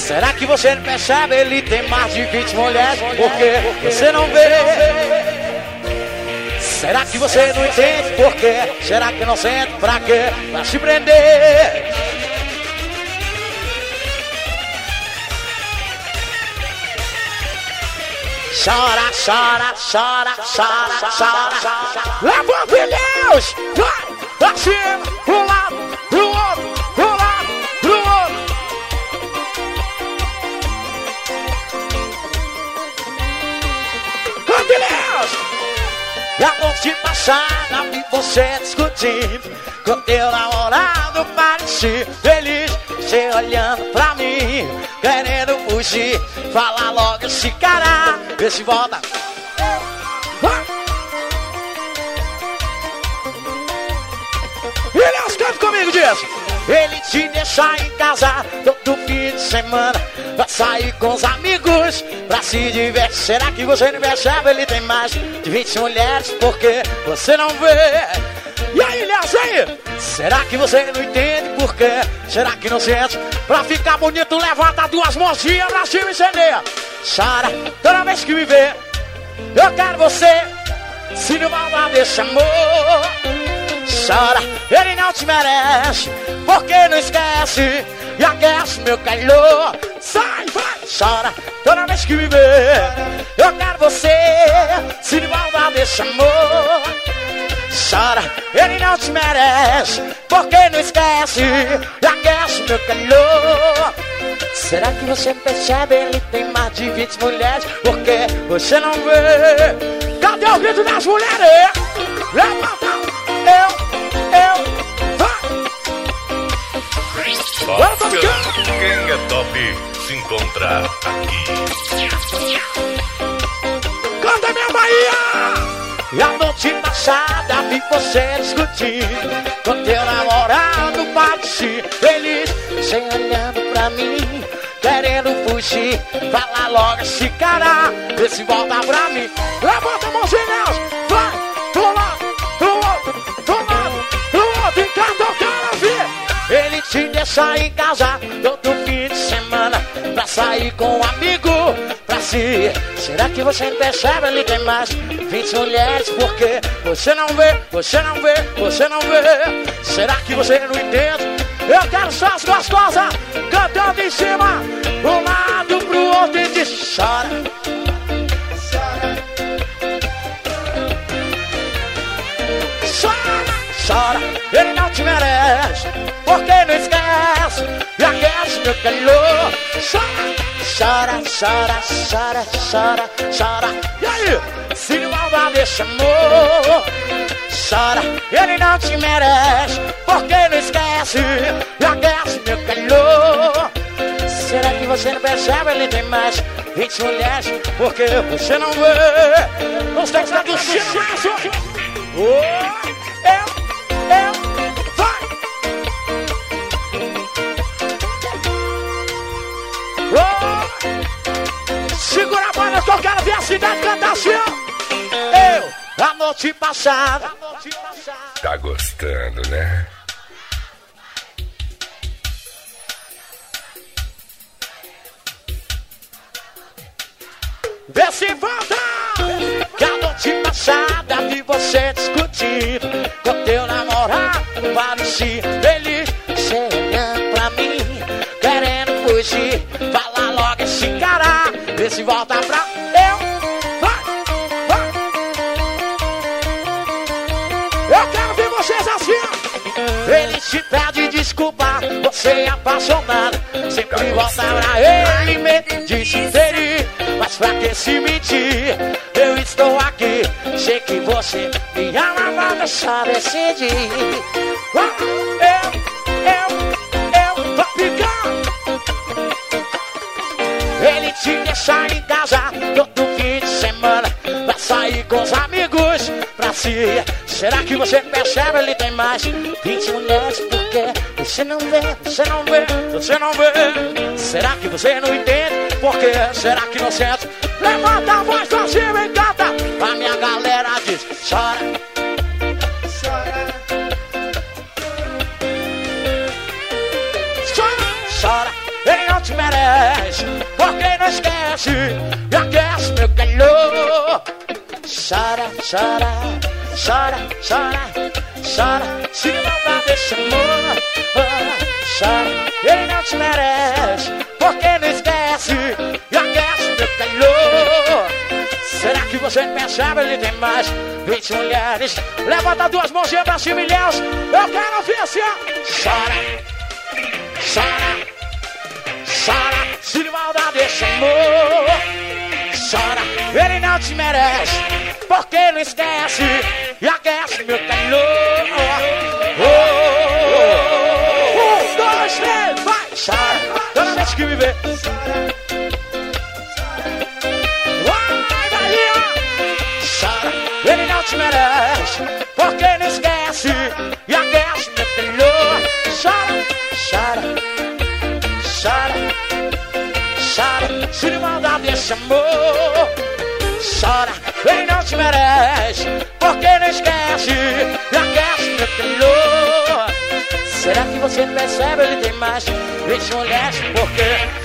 Será que você não percebe? Ele tem mais de 20 mulheres, porque você não vê. Será que você não entende? Por quê? Será que não sente? Pra quê? Pra se prender. Chora, chora, chora, chora, chora. Levanta Deus! Vai! Pra cima! Pro lado! Pro outro! Pro lado! Pro outro! Deus! E a noite passada vi você discutindo com teu namorado, parecia feliz. Você olhando pra mim, querendo fugir. Fala logo esse cara, vê se volta. E Deus, canta comigo disso. Ele te deixa em casa todo fim de semana pra sair com os amigos, pra se divertir. Será que você não percebe? Ele tem mais de 20 mulheres, porque você não vê. E aí, Léo, aí? Será que você não entende? Por quê? Será que não sente? Pra ficar bonito, levanta duas mãozinhas pra cima e incendeia. Chora toda vez que me vê. Eu quero você, se não vai desse amor. Chora, ele não te merece, porque não esquece e aquece meu calor. Sai, vai, chora toda vez que me vê. Eu quero você, se não vai desse amor. Chora, ele não te merece, porque não esquece e aquece meu calor. Será que você percebe? Ele tem mais de 20 mulheres, porque você não vê. Cadê o grito das mulheres? Levanta, quem é top se encontra aqui. Canta minha Bahia! E a noite passada vi você discutindo com teu namorado, parecia feliz. Você olhando pra mim, querendo fugir. Fala logo esse cara, vê se volta pra mim. Levanta a mãozinha, vai, pro lado, pro outro, pro lado, pro outro. Encanta o cara, vi. Ele te deixa em casa todo fim de semana pra sair com um amigo, pra se... Será que você não percebe? Ele tem mais 20 mulheres, porque você não vê, você não vê, você não vê. Será que você não entende? Eu quero só as gostosas cantando em cima, um lado pro outro e diz: chora, chora, chora, chora. Ele não te merece, porque não esquece e aquece meu calor. Chora, chora, chora, chora, chora. E aí? Se não vai desse amor. Chora, ele não te merece, porque não esquece e aquece meu calor. Será que você não percebe? Ele tem mais 20 mulheres, porque você não vê. Os textos do Chico. Vai! Segura a banda que eu quero ver a cidade cantar assim, ó. A noite passada. Tá gostando, né? Vê se volta. Que a noite passada vi você discutir com teu namorado, parecia feliz. Você olhando pra mim, querendo fugir. Fala logo esse cara, vê se volta pra eu. Vai, vai. Eu quero ver vocês assim. Ele te pede desculpa, você é apaixonado. Sempre volta pra ele, me diz feliz. Mas pra que se mentir? Eu estou aqui. Sei que você me ama, vai deixar decidir. Eu vou ficar. Ele te deixa em casa todo fim de semana pra sair com os amigos, pra se... Será que você percebe? Ele tem mais 20 mulheres, porque você não vê, você não vê, você não vê. Será que você não entende? Porque será que não sente? Levanta a voz pra cima e canta. A minha galera diz: chora, chora, chora, chora. Ele não não te merece, porque não esquece e aquece meu calor. Chora, chora, chora, chora, chora, se não dá desse amor. Chora, ele não te merece, porque não esquece e aquece meu calor. Será que você não percebe? Ele tem mais 20 mulheres. Levanta duas mãozinhas pra cima, ilhéus. Eu quero ouvir assim, ó. Chora, chora, chora, se não dá desse amor. Chora, ele não te merece, porque não esquece e aquece meu calor. 1, 2, 3, vai! Chora, toda vez que me vê. Vai daí, ó! Chora, ele não te merece, porque não esquece e aquece meu calor. Chora, chora, chora, chora, se não dá desse amor. Chora, ele não te merece, porque não esquece e aquece meu calor. Será que você não percebe? Ele tem mais 20 mulheres, porque